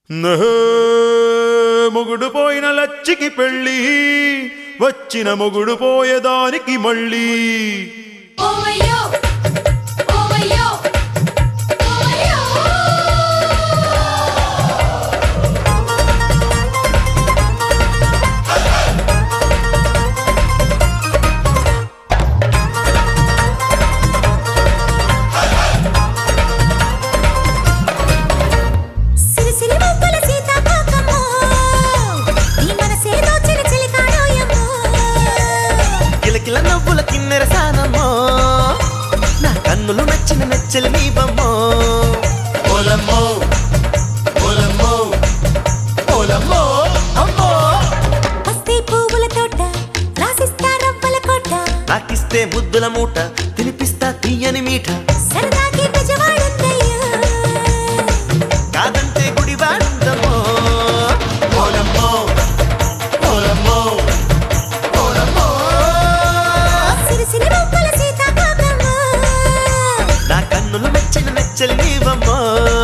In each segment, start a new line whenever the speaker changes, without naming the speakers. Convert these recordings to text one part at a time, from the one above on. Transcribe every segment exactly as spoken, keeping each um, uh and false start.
మొగుడు పోయిన లచ్చికి పెళ్ళి వచ్చిన మొగుడు పోయేదానికి మళ్ళీ
కన్నులు నచ్చిన నచ్చలు నీ బొమ్మో ఓలమ్మో ఓలమ్మో ఓలమ్మో అమ్మో
పస్తే పువ్వుల తోట రాసిస్తా రవ్వల కోట
నాకిస్తే ముద్దుల మూట తినిపిస్తా తీయని మీఠ
సరదాకి నిజవాడుందయ్యా
కాదంటే గుడివాడుందమ్మో ఓలమ్మో ఓలమ్మో ఓలమ్మో
సిరిసిరి మొక్కల సీతాకోకమ్మ
నా కన్నులు నచ్చిన నచ్చలు నీ బొమ్మో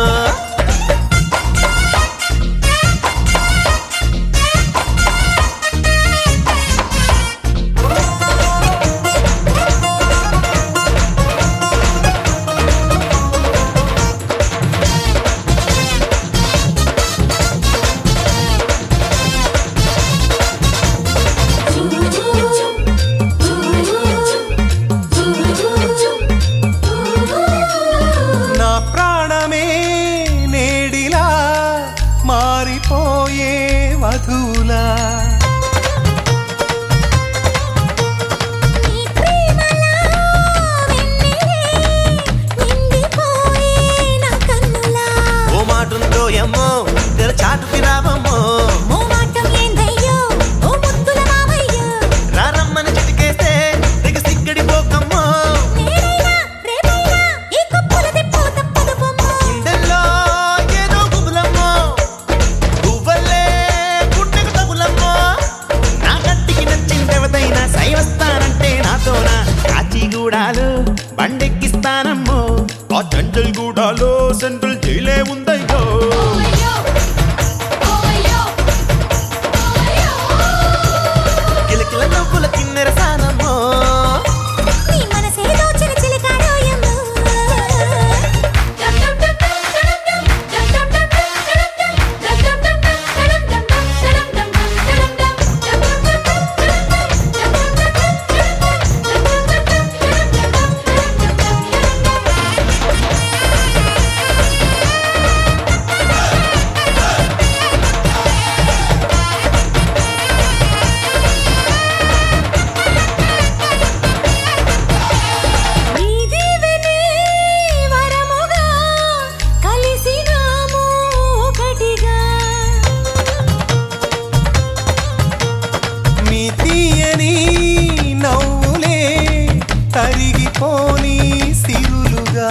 మారిపోయే వధువులా ఓ మాటుందో ఎమ్మో తెర చాటుకి రావమ్మో రారమ్మని చిటికేస్తే దిగ సిగ్గడి పోకమ్మో ఇందెల్లో ఏదో గుబులమ్మో గువ్వల్లే గుండెకు తగులమ్మో నా గట్టికి నచ్చిందెవదైనా సైవస్తానంటే నాతోనా కాచిగూడాలు బండెక్కిస్తానమ్మో
ఆ జంజల్ గూడాలో సెంట్రల్ జైలే ఉందయ్యో
కిలకిల నవ్వుల కిన్నెర సానమ్మో తరిగిపోని సిరులుగా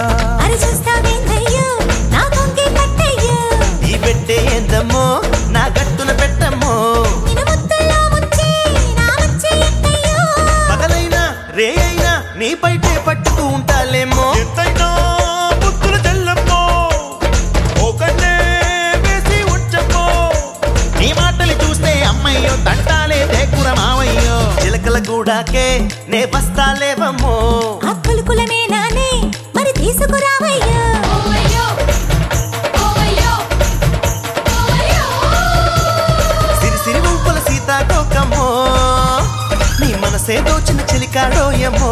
ఈ పెట్టే ఎంతమ్మో నా గట్టున పెట్టమ్మో పగలైనా రే అయినా నీ పైటే పట్టుకు ఉంటాలేమో
ఎంతైనా బుద్ధుల చెల్లమ్మో ఒకనే వేసి ఉంచమ్మో
నీ మాటలు చూస్తే అమ్మయ్యో తంటాలే దేకుర మావయ్యో చిలకల గూడాకే నే బస్తాలేవమ్మో
మరి తీసుకురావయ్యా
సిరి సిరి మువ్వుల సీతాకోకమ్మో నీ మనసే దోచిన చిలికాడోయమ్మో